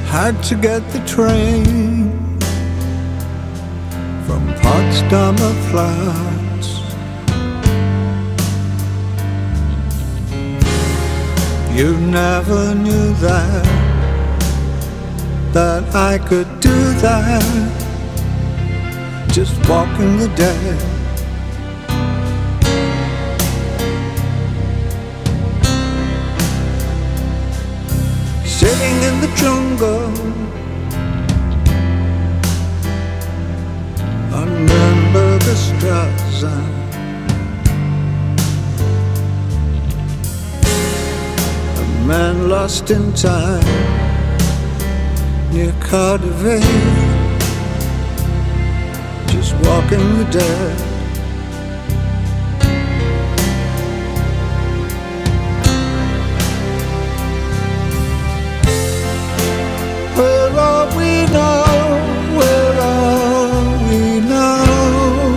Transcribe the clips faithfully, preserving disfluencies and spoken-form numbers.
had to get the train from Potsdamer Platz. You never knew that, that I could do that, just walking the dead. Sitting in the jungle, on Nürnberger Straße, a man lost in time near Cardiff, just walking the dead. Where are we now? Where are we now?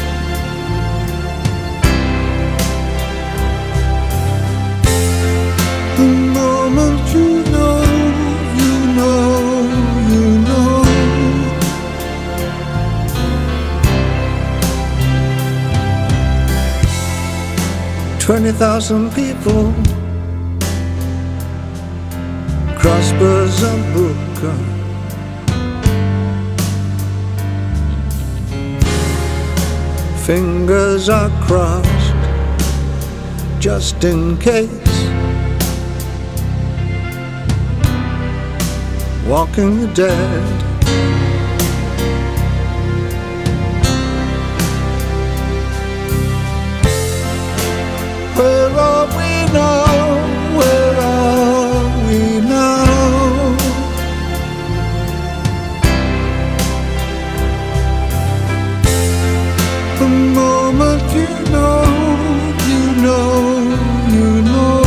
The moment you know, you know, you know. Twenty thousand people cross Bersambuca, fingers are crossed just in case, walking the dead. Where are we now? Where are we now? The moment you know, you know, you know.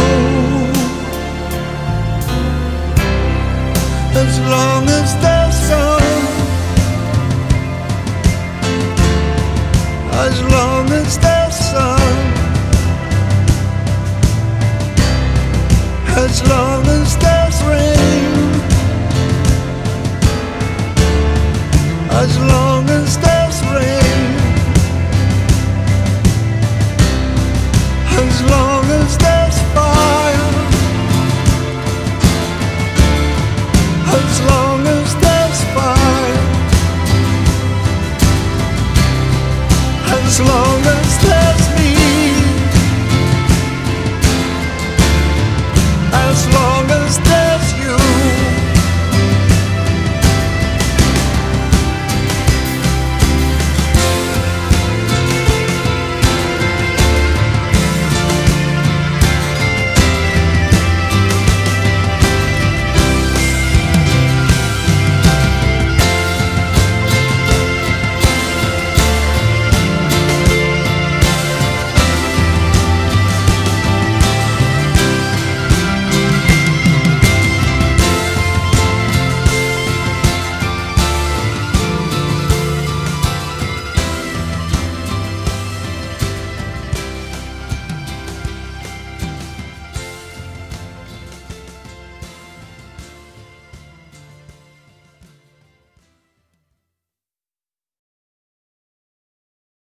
As long as there's sun, as long as there's sun, as long as there's rain, as long as